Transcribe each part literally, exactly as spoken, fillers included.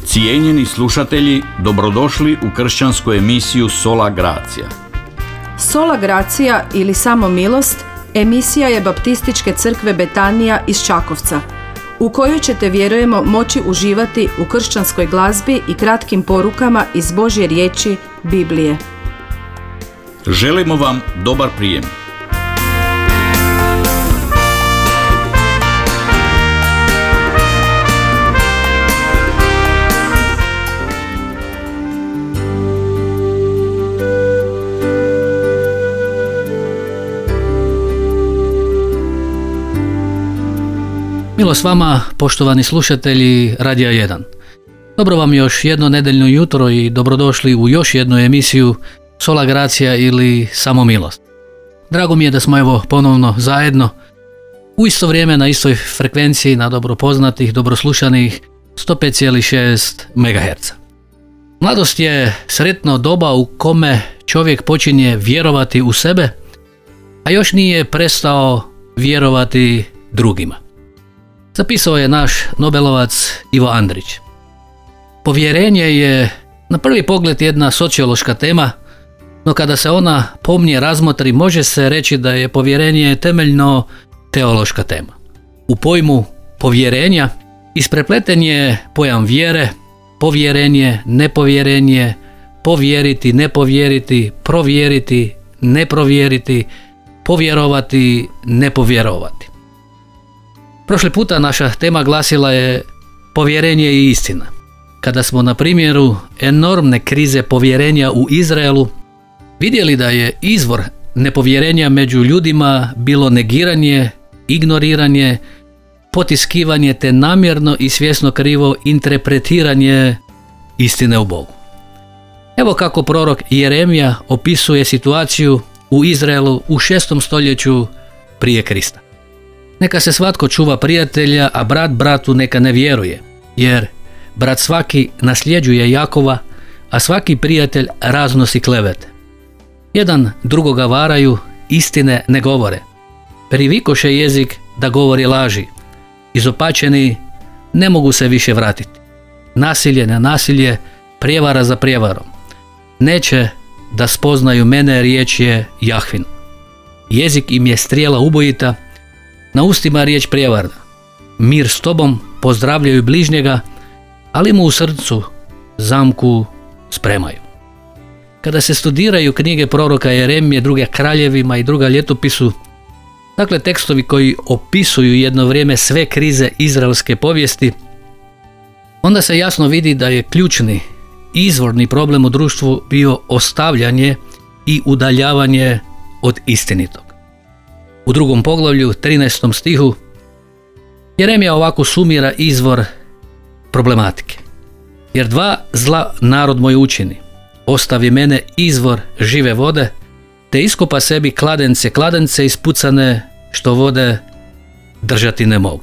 Cijenjeni slušatelji, dobrodošli u kršćansku emisiju Sola Gracia. Sola Gracia ili Samo milost emisija je Baptističke crkve Betanija iz Čakovca, u kojoj ćete, vjerujemo, moći uživati u kršćanskoj glazbi i kratkim porukama iz Božje riječi, Biblije. Želimo vam dobar prijem. Milost vama, poštovani slušatelji Radija jedan. Dobro vam još jedno nedeljno jutro i dobrodošli u još jednu emisiju Sola Gracia ili Samo milost. Drago mi je da smo evo ponovno zajedno u isto vrijeme na istoj frekvenciji na dobro poznatih, dobro slušanih sto pet zarez šest megaherca. Mladost je sretno doba u kome čovjek počinje vjerovati u sebe, a još nije prestao vjerovati drugima. Zapisao je naš Nobelovac Ivo Andrić. Povjerenje je na prvi pogled jedna sociološka tema, no kada se ona pomnije razmotri, može se reći da je povjerenje temeljno teološka tema. U pojmu povjerenja isprepleten je pojam vjere, povjerenje, nepovjerenje, povjeriti, ne povjeriti, provjeriti, ne provjeriti, povjerovati, ne povjerovati. Prošli puta naša tema glasila je povjerenje i istina. Kada smo na primjeru enormne krize povjerenja u Izraelu vidjeli da je izvor nepovjerenja među ljudima bilo negiranje, ignoriranje, potiskivanje te namjerno i svjesno krivo interpretiranje istine u Bogu. Evo kako prorok Jeremija opisuje situaciju u Izraelu u šestom stoljeću prije Krista. Neka se svatko čuva prijatelja, a brat bratu neka ne vjeruje, jer brat svaki nasljeđuje Jakova, a svaki prijatelj raznosi klevete. Jedan drugoga varaju, istine ne govore. Privikoše jezik da govori laži. Izopačeni ne mogu se više vratiti. Nasilje na nasilje, prijevara za prijevarom. Neće da spoznaju mene, riječ je Jahvin. Jezik im je strijela ubojita, na ustima riječ prijevarna. Mir s tobom, pozdravljaju bližnjega, ali mu u srcu zamku spremaju. Kada se studiraju knjige proroka Jeremije, druge kraljevima i druga ljetopisu, dakle tekstovi koji opisuju jedno vrijeme sve krize izraelske povijesti, onda se jasno vidi da je ključni, izvorni problem u društvu bio ostavljanje i udaljavanje od istinitog. U drugom poglavlju, trinaestom stihu, Jeremija ovako sumira izvor problematike. Jer dva zla narod moj učini, ostavi mene izvor žive vode, te iskopa sebi kladence, kladence ispucane što vode držati ne mogu.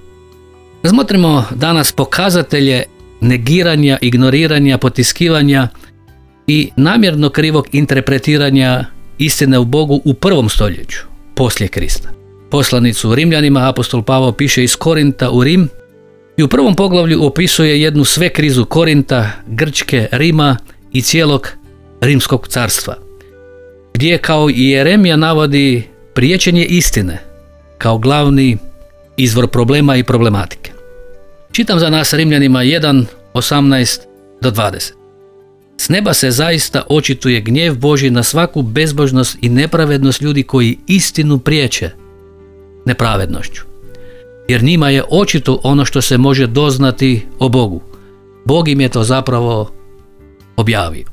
Razmotrimo danas pokazatelje negiranja, ignoriranja, potiskivanja i namjerno krivog interpretiranja istine u Bogu u prvom stoljeću poslije Krista. Poslanicu Rimljanima apostol Pavao piše iz Korinta u Rim i u prvom poglavlju opisuje jednu sve krizu Korinta, Grčke, Rima i cijelog Rimskog carstva, gdje kao i Jeremija navodi priječenje istine kao glavni izvor problema i problematike. Čitam za nas Rimljanima jedan, osamnaest do dvadeset. S neba se zaista očituje gnjev Božji na svaku bezbožnost i nepravednost ljudi koji istinu priječe nepravednošću. Jer njima je očito ono što se može doznati o Bogu. Bog im je to zapravo objavio.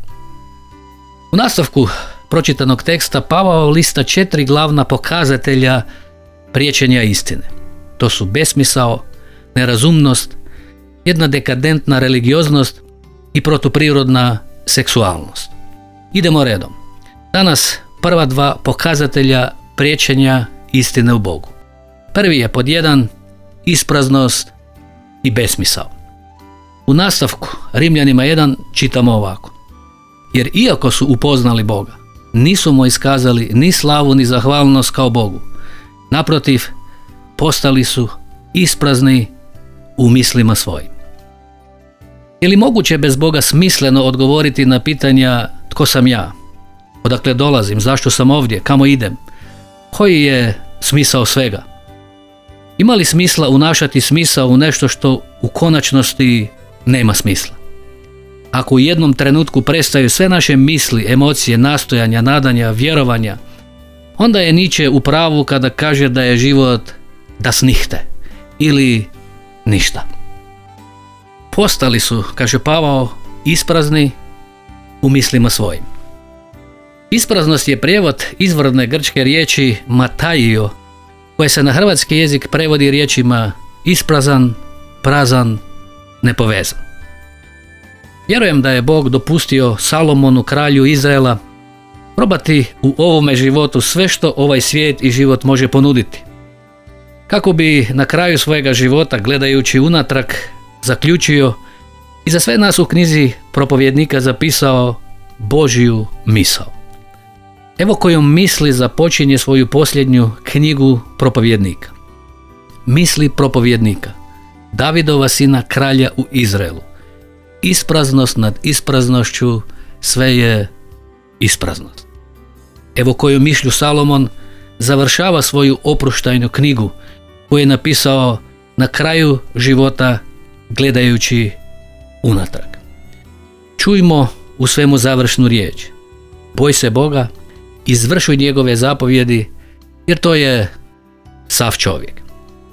U nastavku pročitanog teksta Pavao lista četiri glavna pokazatelja priječenja istine. To su besmisao, nerazumnost, jedna dekadentna religioznost i protuprirodna seksualnost. Idemo redom. Danas prva dva pokazatelja priječenja istine u Bogu. Prvi je pod jedan ispraznost i besmisao. U nastavku Rimljanima jedan čitamo ovako. Jer iako su upoznali Boga, nisu mu iskazali ni slavu ni zahvalnost kao Bogu. Naprotiv, postali su isprazni u mislima svojim. Je li moguće bez Boga smisleno odgovoriti na pitanja tko sam ja? Odakle dolazim? Zašto sam ovdje? Kamo idem? Koji je smisao svega? Ima li smisla unašati smisao u nešto što u konačnosti nema smisla? Ako u jednom trenutku prestaju sve naše misli, emocije, nastojanja, nadanja, vjerovanja, onda je Nietzsche u pravu kada kaže da je život das Nichte ili ništa. Postali su, kaže Pavao, isprazni u mislima svojim. Ispraznost je prijevod izvorne grčke riječi mataio, koje se na hrvatski jezik prevodi riječima isprazan, prazan, nepovezan. Vjerujem da je Bog dopustio Salomonu, kralju Izraela, probati u ovome životu sve što ovaj svijet i život može ponuditi, kako bi na kraju svojega života, gledajući unatrag, zaključio i za sve nas u knjizi Propovjednika zapisao Božju misao. Evo kojom misli započinje svoju posljednju knjigu Propovjednika. Misli Propovjednika, Davidova sina kralja u Izraelu. Ispraznost nad ispraznošću, sve je ispraznost. Evo koju mišlju Salomon završava svoju oproštajnu knjigu koju je napisao na kraju života gledajući unatrag. Čujmo u svemu završnu riječ. Boj se Boga, izvršuj njegove zapovjedi, jer to je sav čovjek.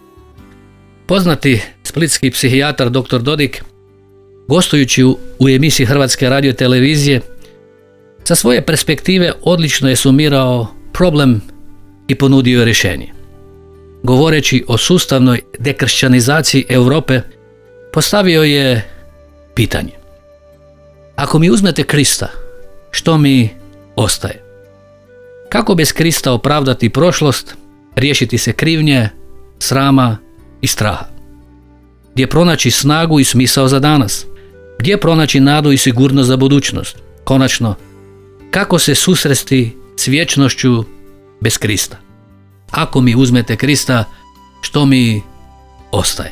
Poznati splitski psihijatar doktor Dodik, gostujući u, u emisiji Hrvatske radiotelevizije, sa svoje perspektive odlično je sumirao problem i ponudio rješenje. Govoreći o sustavnoj dekršćanizaciji Europe, postavio je pitanje. Ako mi uzmete Krista, što mi ostaje? Kako bez Krista opravdati prošlost, riješiti se krivnje, srama i straha? Gdje pronaći snagu i smisao za danas? Gdje pronaći nadu i sigurnost za budućnost? Konačno, kako se susresti s vječnošću bez Krista? Ako mi uzmete Krista, što mi ostaje?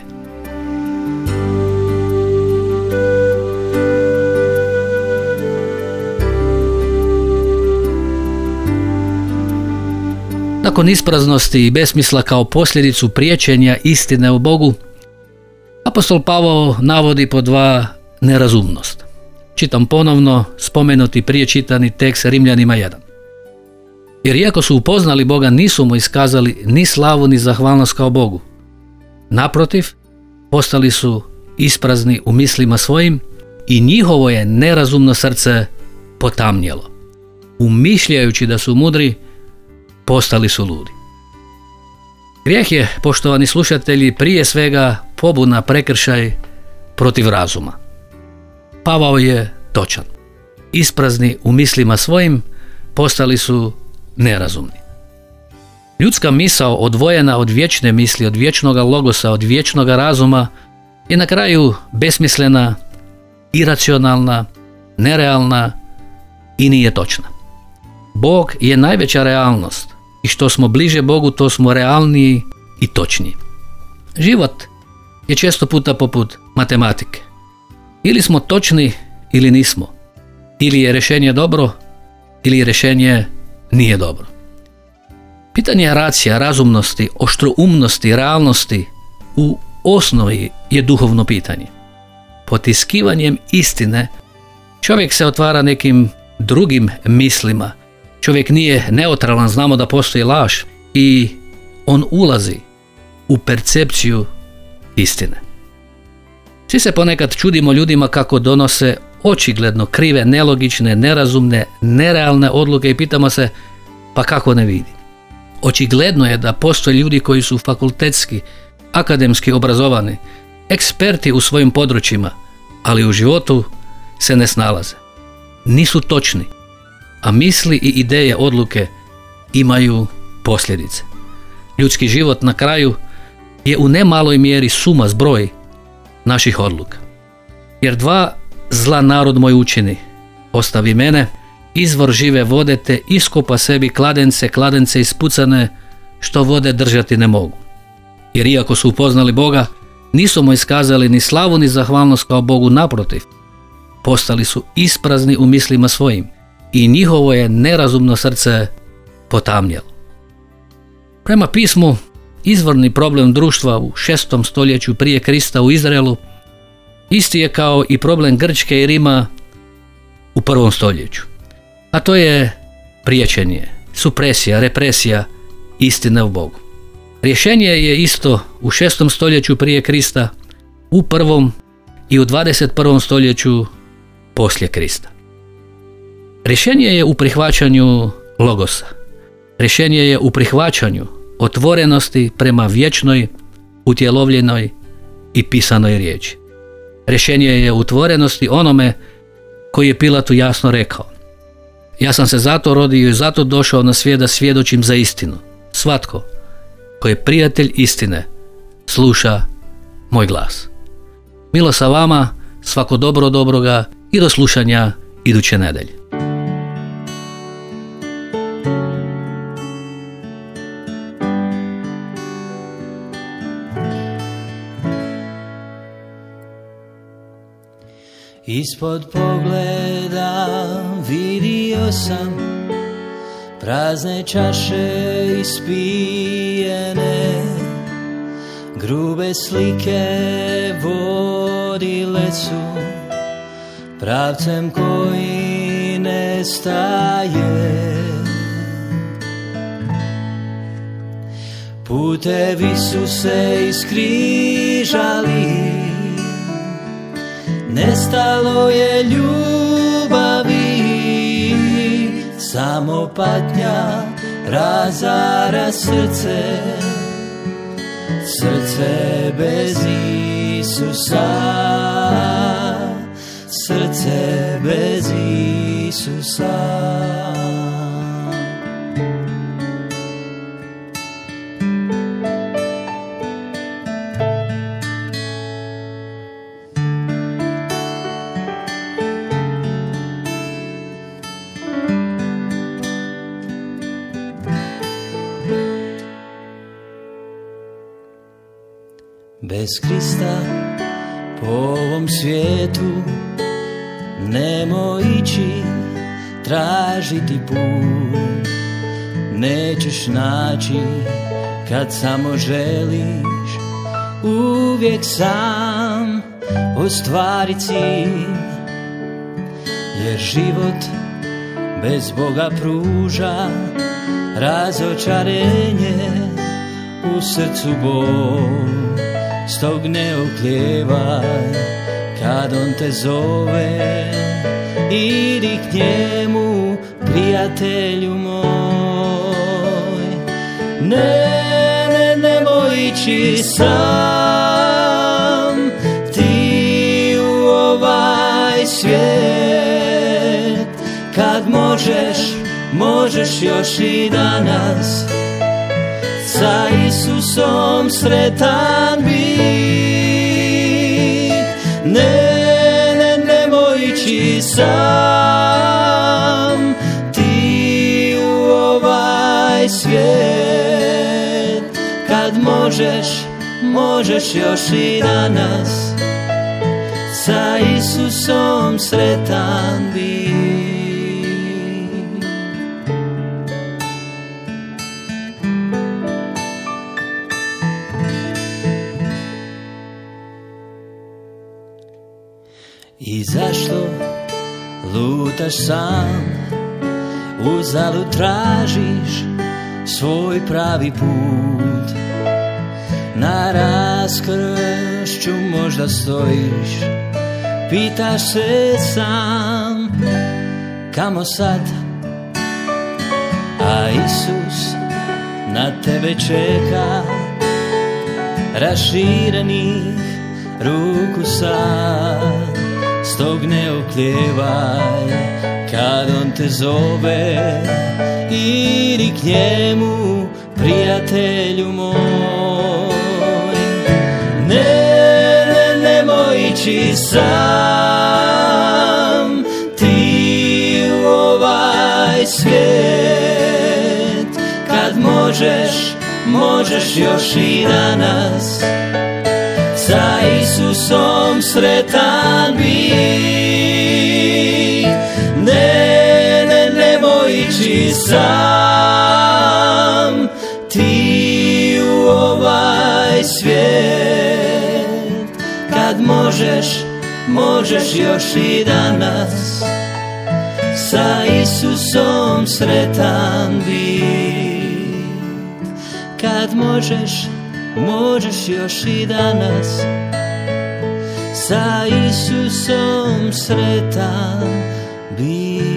Nakon ispraznosti i besmisla kao posljedicu priječenja istine o Bogu, apostol Pavao navodi po dva nerazumnost. Čitam ponovno spomenuti prije čitani tekst Rimljanima jedan. Jer iako su upoznali Boga, nisu mu iskazali ni slavu ni zahvalnost kao Bogu. Naprotiv, postali su isprazni u mislima svojim i njihovo je nerazumno srce potamnjelo. Umišljajući da su mudri, postali su ludi. Grijeh je, poštovani slušatelji, prije svega pobuna, prekršaj protiv razuma. Pavao je točan. Isprazni u mislima svojim, postali su nerazumni. Ljudska misao odvojena od vječne misli, od vječnoga logosa, od vječnoga razuma je na kraju besmislena, iracionalna, nerealna i nije točna. Bog je najveća realnost i što smo bliže Bogu, to smo realniji i točniji. Život je često puta poput matematike. Ili smo točni ili nismo. Ili je rješenje dobro ili rješenje nije dobro. Pitanje racija, razumnosti, oštroumnosti, realnosti u osnovi je duhovno pitanje. Potiskivanjem istine čovjek se otvara nekim drugim mislima. Čovjek nije neutralan, znamo da postoji laž i on ulazi u percepciju istine. Svi se ponekad čudimo ljudima kako donose očigledno krive, nelogične, nerazumne, nerealne odluke i pitamo se pa kako ne vidi. Očigledno je da postoje ljudi koji su fakultetski, akademski obrazovani, eksperti u svojim područjima, ali u životu se ne snalaze. Nisu točni, a misli i ideje odluke imaju posljedice. Ljudski život na kraju je u nemaloj mjeri suma, zbroj naših odluka. Jer dva zla narod moj učini, ostavi mene, izvor žive vode te iskopa sebi kladence, kladence ispucane, što vode držati ne mogu. Jer iako su upoznali Boga, Nisu mu iskazali ni slavu ni zahvalnost kao Bogu, naprotiv. Postali su isprazni u mislima svojim i njihovo je nerazumno srce potamnjelo. Prema pismu, izvorni problem društva u šestom stoljeću prije Krista u Izraelu isti je kao i problem Grčke i Rima u prvom stoljeću. A to je priječenje, supresija, represija istine u Bogu. Rješenje je isto u šestom stoljeću prije Krista, u prvom i u dvadeset prvom stoljeću poslije Krista. Rješenje je u prihvaćanju logosa. Rješenje je u prihvaćanju otvorenosti prema vječnoj, utjelovljenoj i pisanoj riječi. Rješenje je u otvorenosti onome koji je Pilatu jasno rekao: ja sam se zato rodio i zato došao na svijet da svjedočim za istinu. Svatko koji je prijatelj istine sluša moj glas. Milo sa vama, svako dobro dobroga i do slušanja iduće nedelje. Ispod pogleda vidio sam prazne čaše ispijene, grube slike vodile su pravcem koji ne staje. Putevi su se iskrižali, nestalo je ljubavi, samo patnja razara srce, srce bez Isusa, srce bez Isusa. Bez Krista po ovom svijetu nemo ići tražiti put, nećeš naći kad samo želiš uvijek sam ostvari cilj, jer život bez Boga pruža razočarenje, u srcu bol. Stog ne okljevaj kad on te zove, idi k njemu, prijatelju moj. Ne, ne, nemoj ići sam ti u ovaj svijet, kad možeš, možeš još i danas sa Isusom sretan bit. Ne, ne, nemoj ići sam ti u ovaj svijet, kad možeš, možeš još i danas sa Isusom sretan bit. I zašto lutaš sam, uzalud tražiš svoj pravi put, na raskršću možda stojiš, pitaš se sam kamo sad, a Isus na tebe čeka raširenih ruku sad. Stog ne okljevaj kad on te zove, idi k njemu, prijatelju moj. Ne, ne, nemoj ići sam ti u ovaj svijet, kad možeš, možeš još i danas sa Isusom sretan bit. Ne, ne, nemoj ići sam ti u ovaj svijet, kad možeš, možeš još i danas sa Isusom sretan bit. Kad možeš, možeš još i danas sa Isusom sretan bit.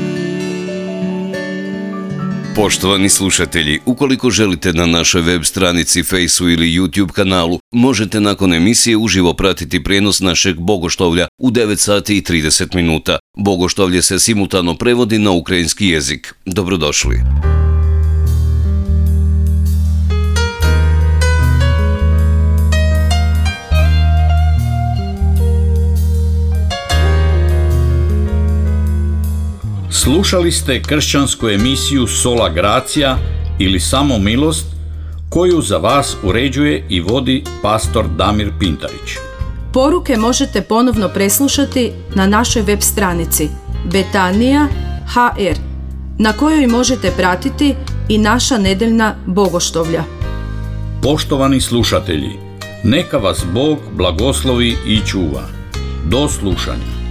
Poštovani slušatelji, ukoliko želite na našoj web stranici, Fejsu ili YouTube kanalu, možete nakon emisije uživo pratiti prijenos našeg bogoštovlja u devet sati i trideset minuta. Bogoštovlje se simultano prevodi na ukrajinski jezik. Dobrodošli. Slušali ste kršćansku emisiju Sola Gracia ili Samo milost, koju za vas uređuje i vodi pastor Damir Pintarić. Poruke možete ponovno preslušati na našoj web stranici Betanija ha er, na kojoj možete pratiti i naša nedeljna bogoštovlja. Poštovani slušatelji, neka vas Bog blagoslovi i čuva. Do slušanja.